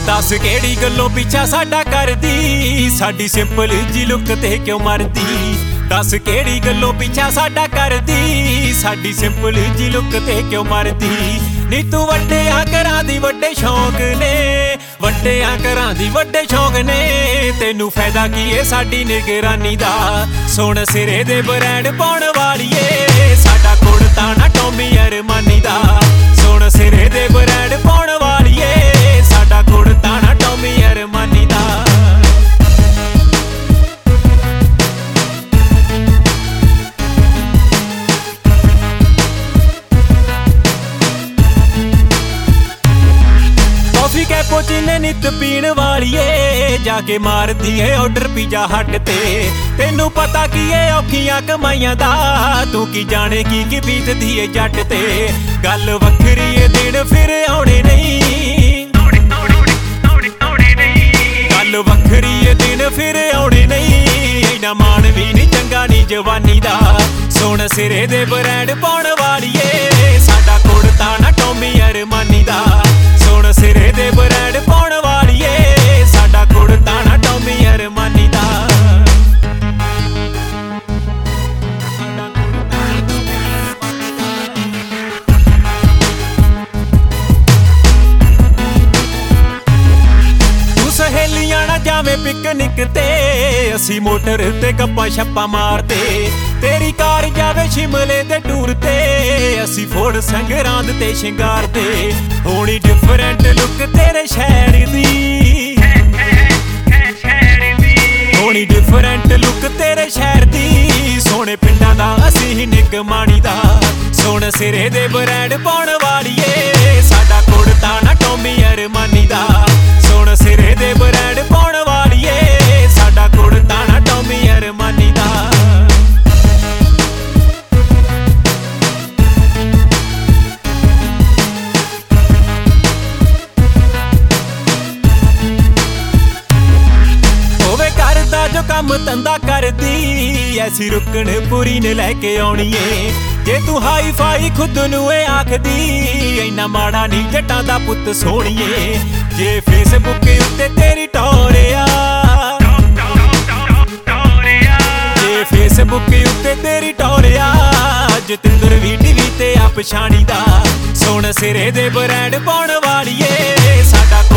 दस केड़ी गल्लों पिछा साडा करदी, साडी सिंपल जी लुक ते क्यों मरदी। दस केड़ी गल्लों पिछा साडा करदी, साडी सिंपल जी लुक ते क्यों मरदी। नी तू वड्डियां घरां दी वड्डे शौक ने, वड्डियां घरां दी वड्डे शौक ने, तेनू फायदा की है साडी निगरानी दा। सुन सिरे दे ब्रांड पाउण वालीए, साडा कुड़ता ना टॉमी अरमानी दा। सुन सिरे दे ब्रांड पाउण वालीए, साडा कुड़ता ना टॉमी अरमानी दा। कॉफी कैपुचिनो नित पीण वालीए, जाके मारदी है ऑर्डर पिज़्ज़ा हट ते। तेनू पता की है औखियां कमाइयां दा, तू की जाने की बीतदी है जट ते। गल वखरी है दिन फिर आउणे नहीं, गल वखरी है दिन फिर आउणे नहीं। इन्ना मान भी नहीं चंगा नी जवानी दा। सुन सिरे दे ब्रांड पाउण वालीए, साडा कुड़ता ना टॉमी अरमानी दा। सुन सिरे दे ब्रांड पाउण वालीए, साडा कुड़ता ना टॉमी अरमानी दा। सहेलियां ना जावे पिकनिक ते, असी मोटर ते गप्पां शप्पां मारते। तेरी कार जावे शिमले दे टूर ते, असी फोड़ संगरांद ते शिंगारते। होनी डिफरेंट लुक तेरे शहर दी, होनी डिफरेंट लुक तेरे शहर दी। सोने पिंडां दा असी निगमानी दा। सुन सिरे दे ब्रांड पाउण वालीए, साडा कुड़ता ना टॉमी अरमानी दा। सुन सिरे दे ब्रांड पाउण वालीए, साडा कुड़ता ना टॉमी अरमानी दा। होवे करदा जो काम धंधा करदी, ऐसी रुकन पूरी ने लैके आउणी ए। जे तू हाई फाई खुद नू आखदी, इन्ना माड़ा नी जट्टां दा पुत्त सोहणीए। जे फेसबुक उत्ते तेरी टोरिया, जे फेसबुक उत्ते तेरी टोरिया, जतिंदर वी टीवी ते आप छाणी दा। सुन सिरे दे ब्रांड पाउण वालीए, साडा